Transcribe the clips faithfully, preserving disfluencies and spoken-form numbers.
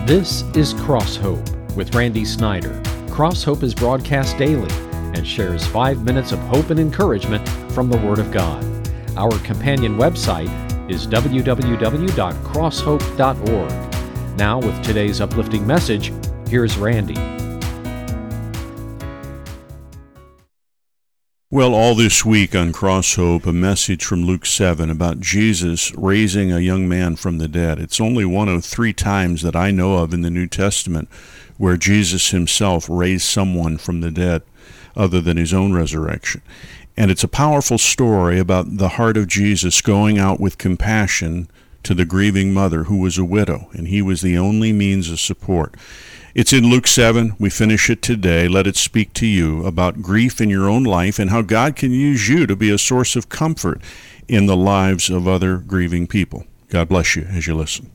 This is Cross Hope with Randy Snyder. Cross Hope is broadcast daily and shares five minutes of hope and encouragement from the Word of God. Our companion website is w w w dot cross hope dot org. Now, with today's uplifting message, here's Randy. Well, all this week on Cross Hope, a message from Luke seven about Jesus raising a young man from the dead. It's only one of three times that I know of in the New Testament where Jesus himself raised someone from the dead other than his own resurrection. And it's a powerful story about the heart of Jesus going out with compassion to the grieving mother who was a widow, and he was the only means of support. It's in Luke seven. We finish it today. Let it speak to you about grief in your own life and how God can use you to be a source of comfort in the lives of other grieving people. God bless you as you listen.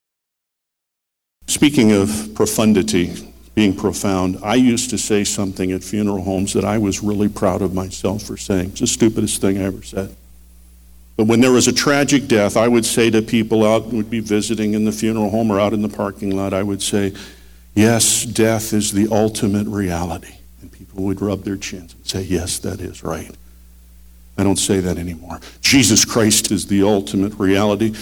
Speaking of profundity, being profound, I used to say something at funeral homes that I was really proud of myself for saying. It's the stupidest thing I ever said. But when there was a tragic death, I would say to people out who would be visiting in the funeral home or out in the parking lot, I would say, yes, death is the ultimate reality. And people would rub their chins and say, yes, that is right. I don't say that anymore. Jesus Christ is the ultimate reality,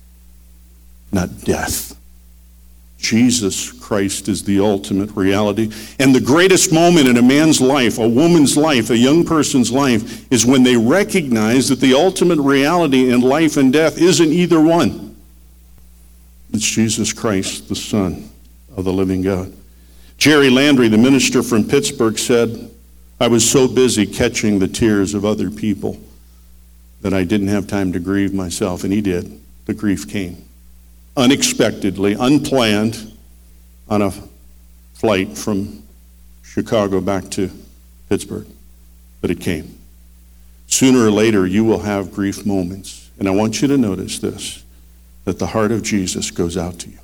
not death. Jesus Christ is the ultimate reality. And the greatest moment in a man's life, a woman's life, a young person's life, is when they recognize that the ultimate reality in life and death isn't either one. It's Jesus Christ, the Son of the living God. Jerry Landry, the minister from Pittsburgh, said, I was so busy catching the tears of other people that I didn't have time to grieve myself. And he did. The grief came. Unexpectedly, unplanned, on a flight from Chicago back to Pittsburgh. But it came. Sooner or later, you will have grief moments. And I want you to notice this, that the heart of Jesus goes out to you.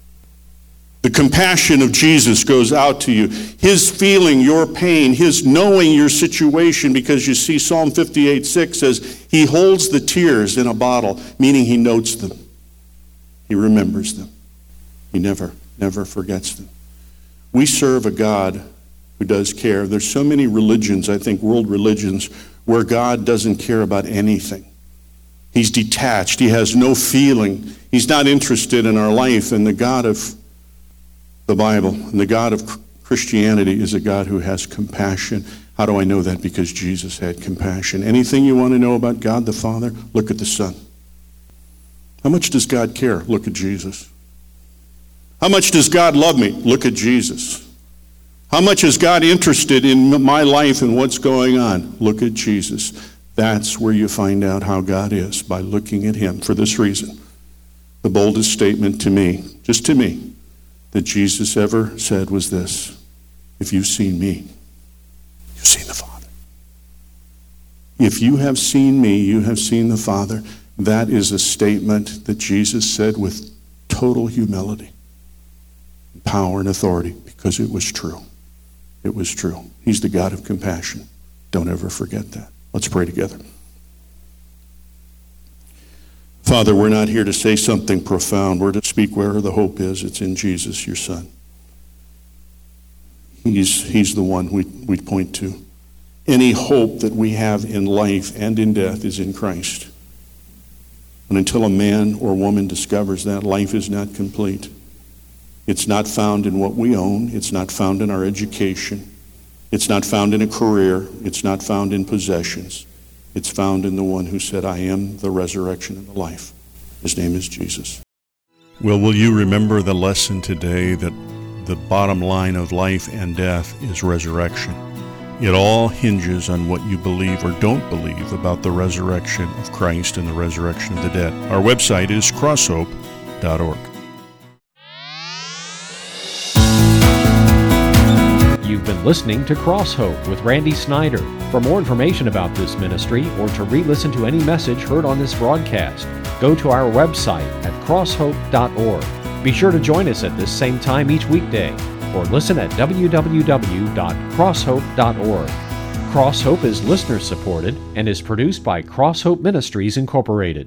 The compassion of Jesus goes out to you. His feeling your pain, his knowing your situation, because you see Psalm fifty-eight six says, he holds the tears in a bottle, meaning he notes them. He remembers them. He never, never forgets them. We serve a God who does care. There's so many religions, I think world religions, where God doesn't care about anything. He's detached. He has no feeling. He's not interested in our life. And the God of the Bible and the God of Christianity is a God who has compassion. How do I know that? Because Jesus had compassion. Anything you want to know about God the Father, look at the Son. How much does God care? Look at Jesus. How much does God love me? Look at Jesus. How much is God interested in my life and what's going on? Look at Jesus. That's where you find out how God is, by looking at him. For this reason, the boldest statement to me, just to me, that Jesus ever said was this: if you've seen me, you've seen the Father. If you have seen me, you have seen the Father. That is a statement that Jesus said with total humility, power, and authority, because it was true. It was true. He's the God of compassion. Don't ever forget that. Let's pray together. Father, we're not here to say something profound. We're to speak where the hope is. It's in Jesus, your Son. He's, he's the one we, we point to. Any hope that we have in life and in death is in Christ. And until a man or woman discovers that, life is not complete. It's not found in what we own. It's not found in our education. It's not found in a career. It's not found in possessions. It's found in the one who said, I am the resurrection and the life. His name is Jesus. Well, will you remember the lesson today that the bottom line of life and death is resurrection? It all hinges on what you believe or don't believe about the resurrection of Christ and the resurrection of the dead. Our website is cross hope dot org. You've been listening to Cross Hope with Randy Snyder. For more information about this ministry or to re-listen to any message heard on this broadcast, go to our website at cross hope dot org. Be sure to join us at this same time each weekday, or listen at w w w dot cross hope dot org. Cross Hope is listener supported and is produced by Cross Hope Ministries Incorporated.